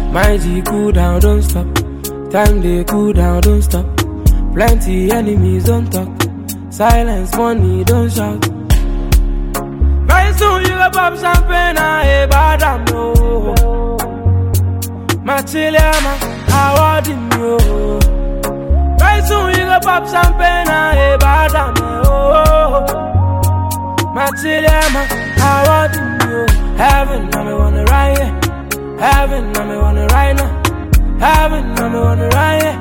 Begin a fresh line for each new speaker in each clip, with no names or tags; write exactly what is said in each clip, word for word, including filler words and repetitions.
My G cool down, don't stop. Time they cool down, don't stop. Plenty enemies, don't talk. Silence, money, don't shout. Very soon you go pop champagne, I bad am no. Machiliama, I want him yo. Very soon you go pop champagne, I bad am no. Machiliama, I want him yo. Heaven, I me wanna ride here. Heaven, I me wanna ride now. Heaven, I me wanna ride here.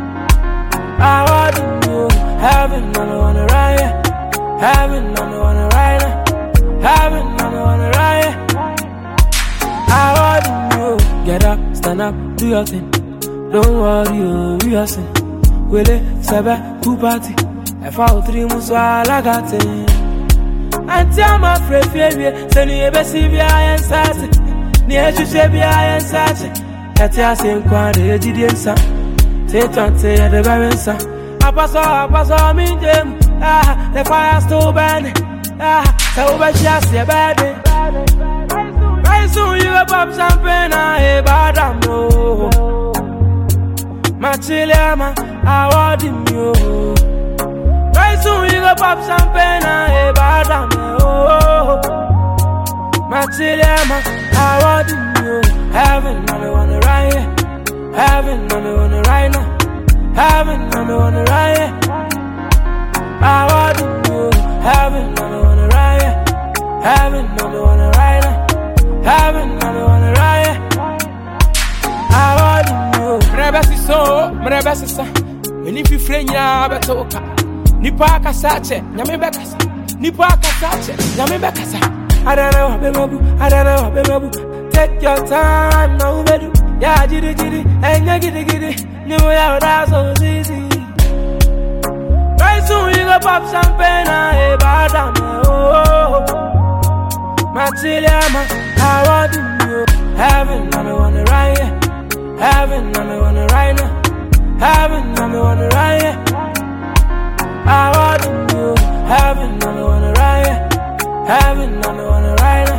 I want him yo. Heaven, I me wanna ride here. Heaven, I me wanna ride now. Heaven, I me wanna ride here. I want him yo. Get up, stand up, do your thing. Don't worry, oh, we are sin. Wele, sebe, ku party. F out three months while I got it. Auntie, I'm afraid, baby. Send you a bessy, I am sassy. Near to say, I am sassy. Katia same quad, the Gideon son. Say, Tante, the Baron son. I pass all, I pass all, me, them. Ah, the fire still burning. Ah, so over just your baby. Very soon you go pop champagne, I bad am no. Machiliama, I want him yo. Very soon you go pop champagne, I bad am no. Machiliama, I want him yo. Heaven, I me wanna ride here. Heaven, I me wanna ride now. Heaven, I me wanna ride here. I want him yo. Heaven, I me wanna ride here. Heaven, I me wanna ride now. Heaven, I me wanna ride here. I want him yo.
Mrebesi so, mrebesi sa. Meni fi frenya betoka. Nipa akasache, nyame bekasa. Nipa akasache, nyame bekasa.
I don't know what baby, I don't know what baby. Take your time, no bedu. Yeah, jitty jitty, and ya giddy giddy. New ya that's so easy. Very soon you go pop champagne, I bad am oh. Machiliama, I want him yo. Heaven, I me wanna ride here. Heaven, I me wanna ride now. Heaven, I me wanna ride here. I want him yo. Heaven, I me wanna ride here. Heaven, I me wanna ride.